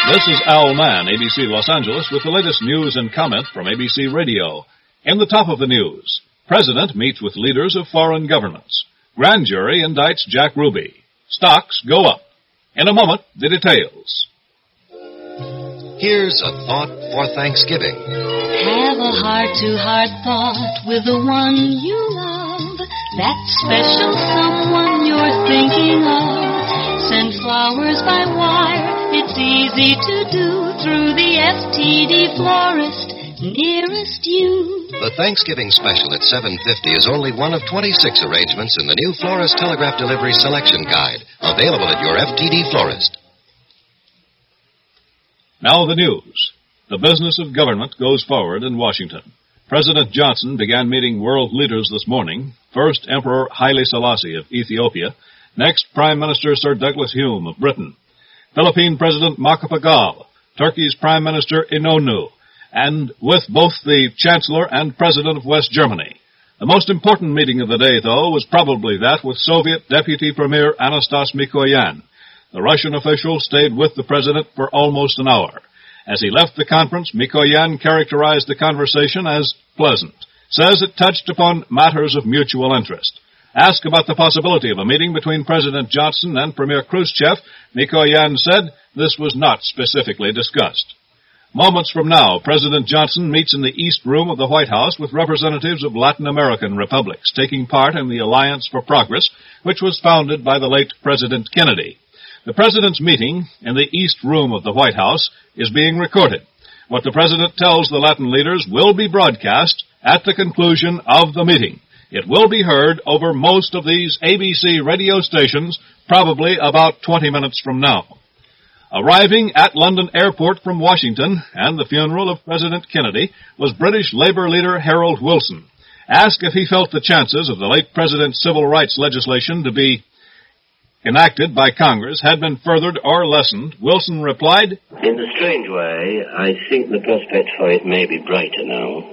This is Al Mann, ABC Los Angeles, with the latest news and comment from ABC Radio. In the top of the news, President meets with leaders of foreign governments. Grand jury indicts Jack Ruby. Stocks go up. In a moment, the details. Here's a thought for Thanksgiving. Have a heart-to-heart thought with the one you love, that special someone you're thinking of. Send flowers by wire, it's easy to do, through the FTD florist nearest you. The Thanksgiving special at $7.50 is only one of 26 arrangements in the new Florist Telegraph Delivery Selection Guide, available at your FTD florist. Now the news. The business of government goes forward in Washington. President Johnson began meeting world leaders this morning. First, Emperor Haile Selassie of Ethiopia. Next, Prime Minister Sir Douglas Hume of Britain. Philippine President Macapagal. Turkey's Prime Minister Inonu. And with both the Chancellor and President of West Germany. The most important meeting of the day, though, was probably that with Soviet Deputy Premier Anastas Mikoyan. The Russian official stayed with the President for almost an hour. As he left the conference, Mikoyan characterized the conversation as pleasant, says it touched upon matters of mutual interest. Asked about the possibility of a meeting between President Johnson and Premier Khrushchev, Mikoyan said this was not specifically discussed. Moments from now, President Johnson meets in the East Room of the White House with representatives of Latin American republics taking part in the Alliance for Progress, which was founded by the late President Kennedy. The President's meeting in the East Room of the White House is being recorded. What the President tells the Latin leaders will be broadcast at the conclusion of the meeting. It will be heard over most of these ABC radio stations probably about 20 minutes from now. Arriving at London Airport from Washington and the funeral of President Kennedy was British Labour leader Harold Wilson. Asked if he felt the chances of the late President's civil rights legislation to be enacted by Congress had been furthered or lessened, Wilson replied, "In a strange way, I think the prospect for it may be brighter now.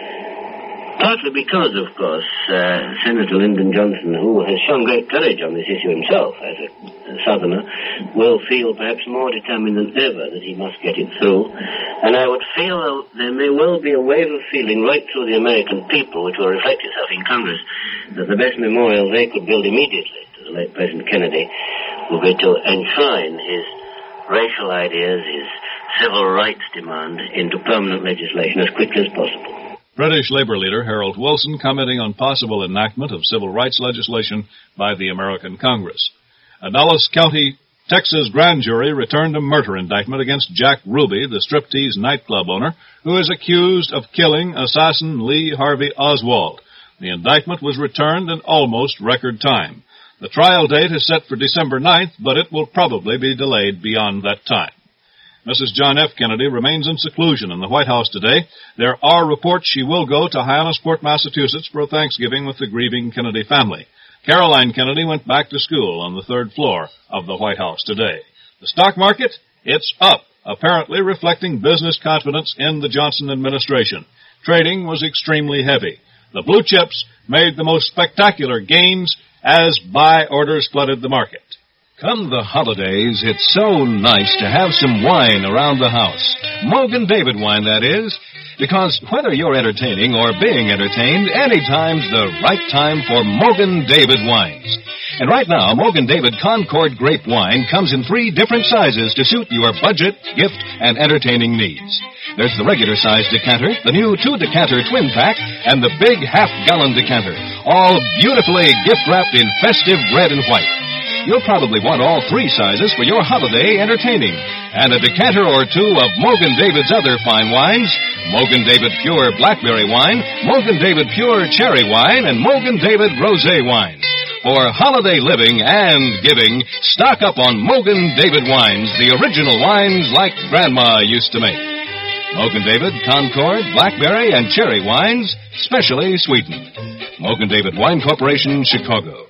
Partly because, of course, Senator Lyndon Johnson, who has shown great courage on this issue himself as a Southerner, will feel perhaps more determined than ever that he must get it through. And I would feel there may well be a wave of feeling right through the American people, which will reflect itself in Congress, that the best memorial they could build immediately to the late President Kennedy will be to enshrine his racial ideas, his civil rights demand into permanent legislation as quickly as possible." British Labour leader Harold Wilson commenting on possible enactment of civil rights legislation by the American Congress. A Dallas County, Texas grand jury returned a murder indictment against Jack Ruby, the striptease nightclub owner, who is accused of killing assassin Lee Harvey Oswald. The indictment was returned in almost record time. The trial date is set for December 9th, but it will probably be delayed beyond that time. Mrs. John F. Kennedy remains in seclusion in the White House today. There are reports she will go to Hyannisport, Massachusetts for Thanksgiving with the grieving Kennedy family. Caroline Kennedy went back to school on the third floor of the White House today. The stock market, it's up, apparently reflecting business confidence in the Johnson administration. Trading was extremely heavy. The blue chips made the most spectacular gains as buy orders flooded the market. Come the holidays, it's so nice to have some wine around the house. Mogen David wine, that is. Because whether you're entertaining or being entertained, anytime's the right time for Mogen David wines. And right now, Mogen David Concord Grape Wine comes in 3 different sizes to suit your budget, gift, and entertaining needs. There's the regular size decanter, the new 2-decanter twin pack, and the big half-gallon decanter, all beautifully gift-wrapped in festive red and white. You'll probably want all 3 sizes for your holiday entertaining. And a decanter or 2 of Mogen David's other fine wines, Mogen David Pure Blackberry Wine, Mogen David Pure Cherry Wine, and Mogen David Rosé Wine. For holiday living and giving, stock up on Mogen David wines, the original wines like Grandma used to make. Mogen David, Concord, Blackberry, and Cherry wines, specially sweetened. Mogen David Wine Corporation, Chicago.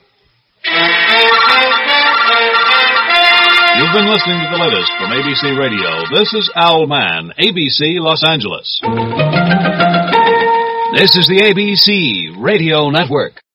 You've been listening to the latest from ABC Radio. This is Al Mann, ABC Los Angeles. This is the ABC Radio Network.